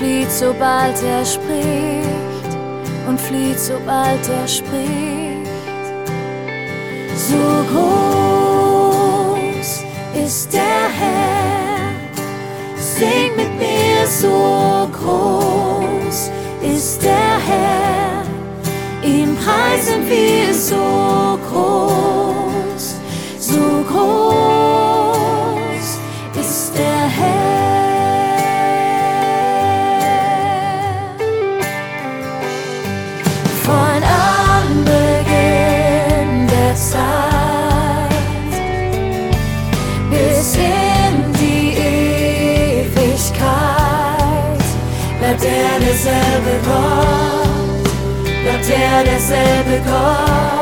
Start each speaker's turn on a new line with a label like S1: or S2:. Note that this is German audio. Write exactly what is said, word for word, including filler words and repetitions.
S1: flieht, sobald er spricht, und flieht, sobald er spricht. So groß ist der Herr, sing mit mir, so groß ist der Herr, ihm preisen wir, so groß, so groß ist der Herr. Von Anbeginn der Zeit bis in die Ewigkeit bleibt er derselbe Gott, bleibt er derselbe Gott.